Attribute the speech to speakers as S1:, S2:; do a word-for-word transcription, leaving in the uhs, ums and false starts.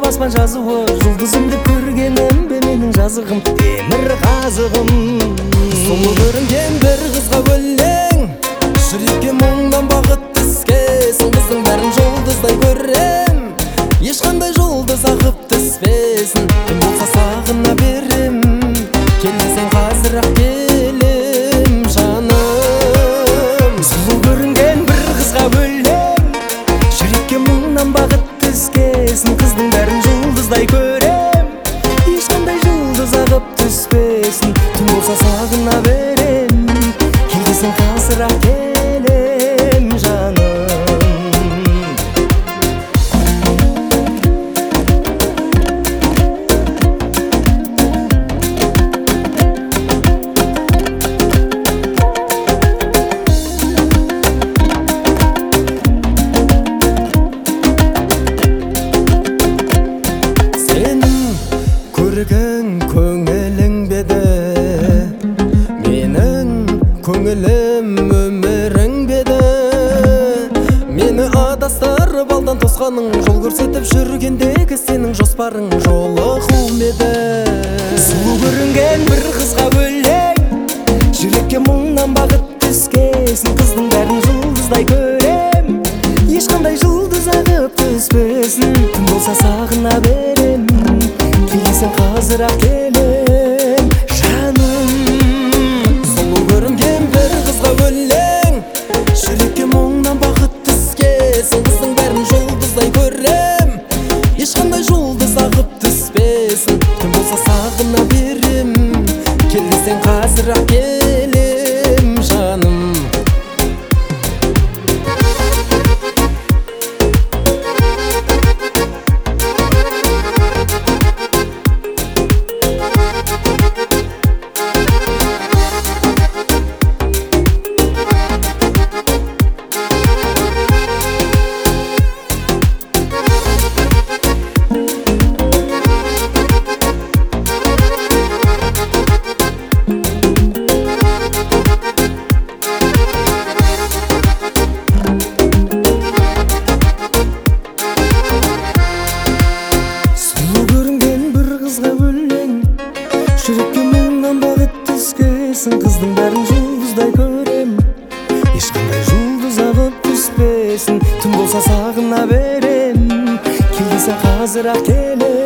S1: аспан жазуы, жұлдызым деп көргенім бе менің жазығым, темір қазығым. Сұлу көрінген бір қызға өлең, жүрекке мұңнан бақыт түскесін. Қыздың бәрін жұлдыздай көрем, ешқандай жұлдыз ағып түспесін. Кім болса сағына берем, келмесең қазір-ақ келем жаным. Сұлу көрінген бір қызға өлең, жүрекке мұңнан бақыт түскесін. Қыздың бәрін жұлдыздай көрем, ешқандай жұлдыз ағып түспесін. Түн болса сағына берем, келмесең қазір-ақ келем жаным. Көрген көңілің беді, менің көңілім өмірің беді. Мені адастырып алдан тосқаның, жол көрсетіп жүргендегі сенің жоспарың жолығуым еді. Сұлу көрінген бір қызға өлең, жүрекке мұңнан бақыт түскесін. Қыздың бәрін жұлдыздай көрем, ешқандай жұлдыз ағып түспесін. Түн болса сағына берем, келесің қазір-ақ келем жаным. Сұлу көрінген бір қызға өлең, жүрекке мұңнан бақыт түскесін. Қыздың бәрін жұлдыздай көрем, ешқандай жұлдыз ағып түспесін. Түн болса сағына берем, келесің қазір-ақ келем жаным. Жүрекке мұңнан бақыт түскесін. Қыздың бәрін жұлдыздай көрем, ешқандай жұлдыз ағып түспесін. Түн болса сағына берем, келесің қазір-ақ келем.